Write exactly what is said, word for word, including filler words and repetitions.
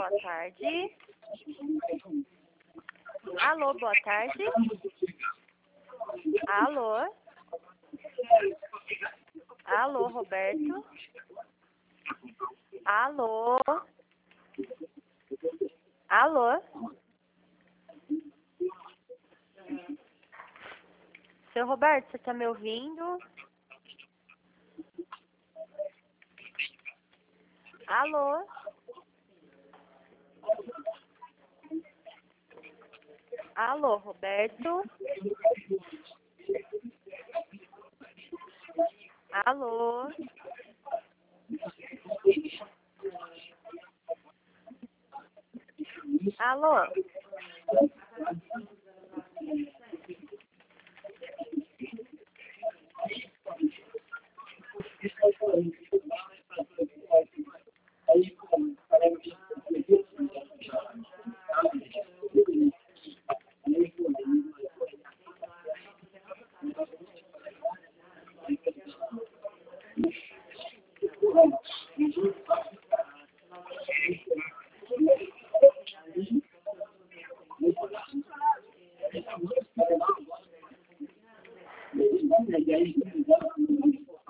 boa tarde. Alô, boa tarde. Alô. Alô, Roberto. Alô. Alô. Seu Roberto, você tá me ouvindo? Alô. Alô, Roberto. Alô. Alô. E aí?